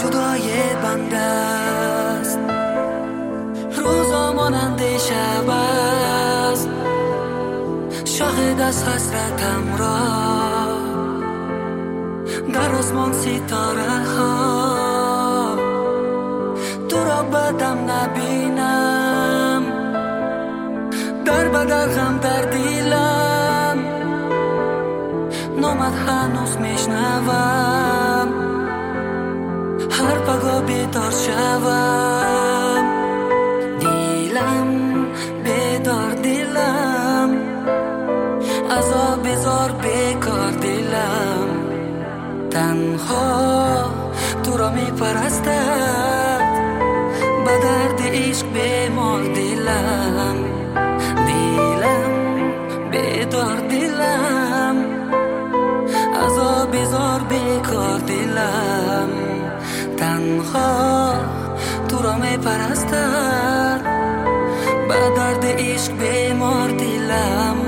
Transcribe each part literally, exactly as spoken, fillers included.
خدای بنده است، روزا مانند شب است، شاهد از حسرتم را در آسمان ستاره ها. تو را بدم نبینم، در بدر غم در دیلم، نامت هنوز میشنوم، هر پگاه بیدار شوم. دیلم بیدار دیلم، عذاب بزار بیکار دیلم، تنها تو را می پرستد، به درد عشق بیمار دیلم. دیلم بیدار دیلم، عذاب بزار بیکار دیلم، تنها تو را می پرستد، به درد عشق بیمار دیلم.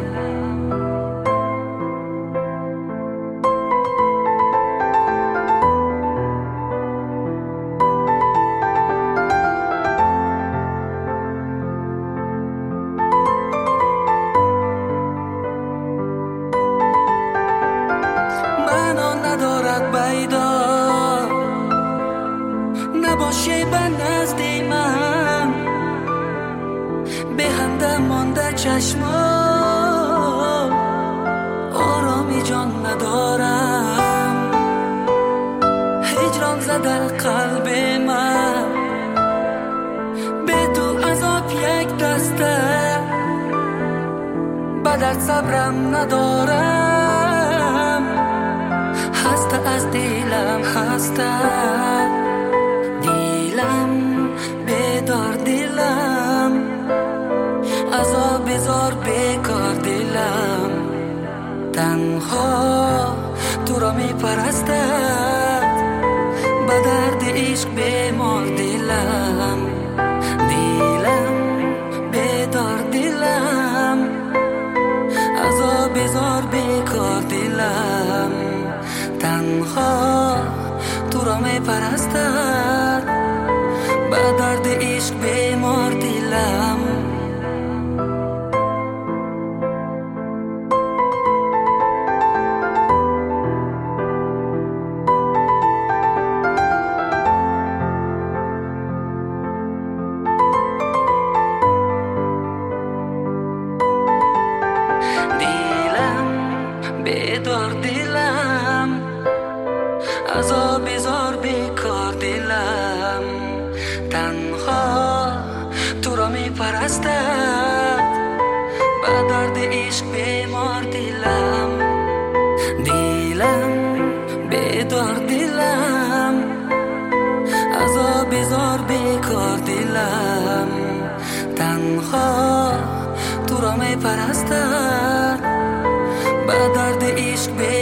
ندارد بیدار نباشی به نزد من، به همدم مانده چشمان، آرامی جان ندارم، هجران زده قلب من، به تو عذاب یک دسته، به درد صبرم ندارم، هسته از دیلم هسته. دیلم بیدار دیلم، عذاب بزار بیکار دیلم، تنها تو را می پرستد، به درد عشق بیمار دیلم. دیلم بیدار دیلم، عذاب بزار بیکار دیلم، تنها تو را می پرستد، به درد عشق بیمار دیلم. دیلم بیدار دیلم، عذاب بزار بیکار دیلم، تنها تو را می پرستد، به درد عشق بیمار دیلم. دیلم بیدار دیلم، عذاب بزار بیکار دیلم، تنها تو را می پرستد، به درد عشق بیمار